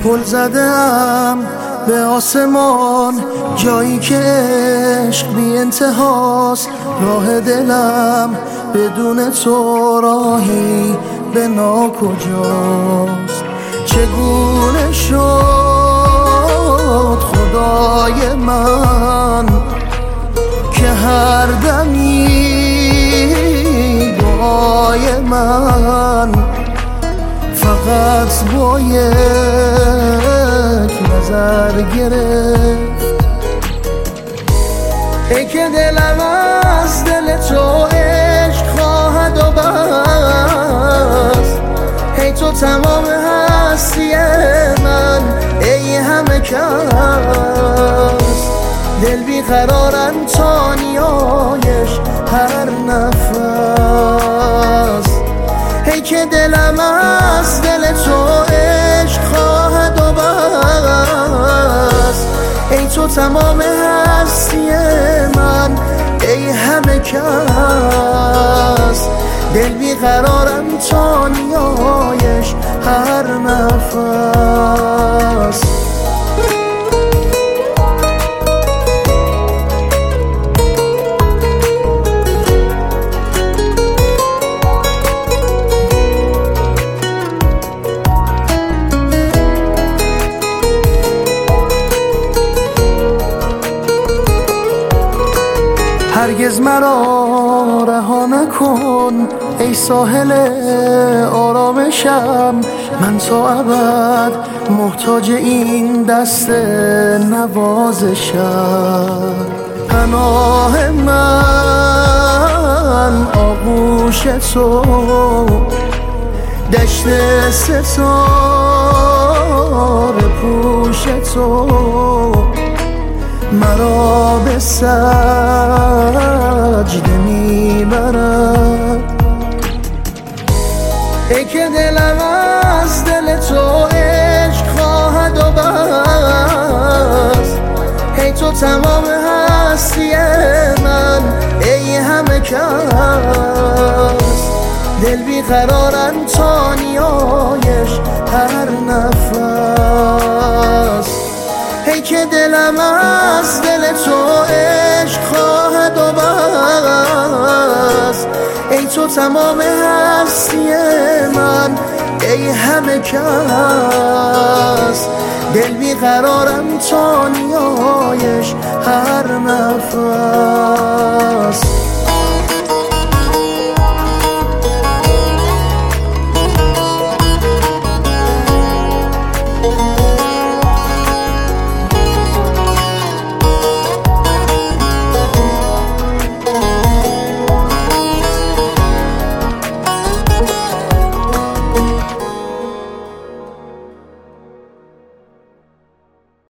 پل زدم به آسمان، جایی که عشق بی انتهاست. راه دلم بدون تو راهی به ناکجاست. چگونه شد خدای من که هر دمی دعای من فقط با یک نظر گرفت. ای که دلم از دل تو عشق خواهد و بس، ای تو تمام هستی من، ای همه کس. دل بیقرارن تا نیایش هر نفس. ای که دلم از دل تو عشق خواهد و بس، ای تو تمام هستی من، ای همه کس. دل بیقرارم تا نیایش هر نفس. هرگز مرا رها نکن ای ساحل آرامشم، من تا ابد محتاج این دست نوازشم. پناه من آغوش تو، دشت ستاره پوش تو، مرا به سجده میبرد. ای که دلم از دل تو عشق خواهد و بس، ای تو تمام هستی من، ای همه کس. دل بیقرارن تا نیایش هر نفس. ای که دلم از دل تو عشق خواهد و بس، ای تو تمام هستی من، ای همه کس. دل بیقرارم تا نیایش هر نفس.